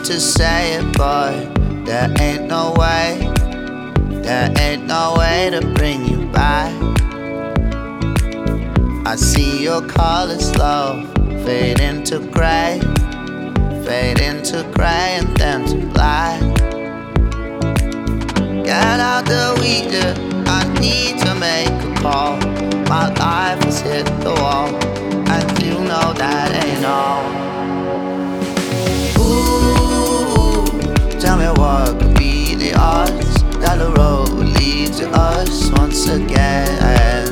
to say it, but there ain't no way. There ain't no way to bring you back. I see your colors slow fade into gray, fade into gray and then to black. Get out the Ouija, I need to make a call. My life has hit the wall, and you know that ain't all. Ooh, tell me what could be the odds that the road will lead to us once again.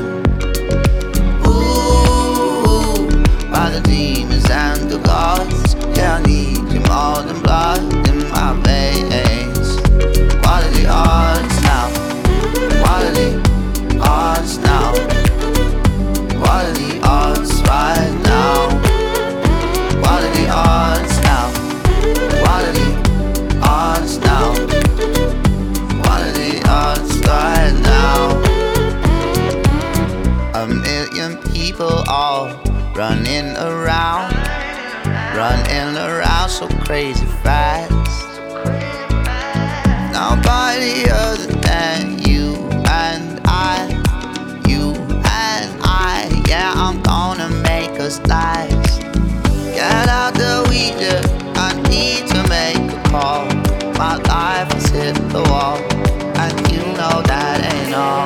Ooh, by the demons and the gods, yeah, I need you more than blood in my veins. What are the odds now? What are the odds now? What are the odds right now? What are the odds now? What are the odds now? What are the odds right now? A million people all running around so crazy fast. Nobody other than you and I, yeah, I'm gonna make us last. Get out the Ouija, I need to make a call. My life has hit the wall, and you know that ain't all.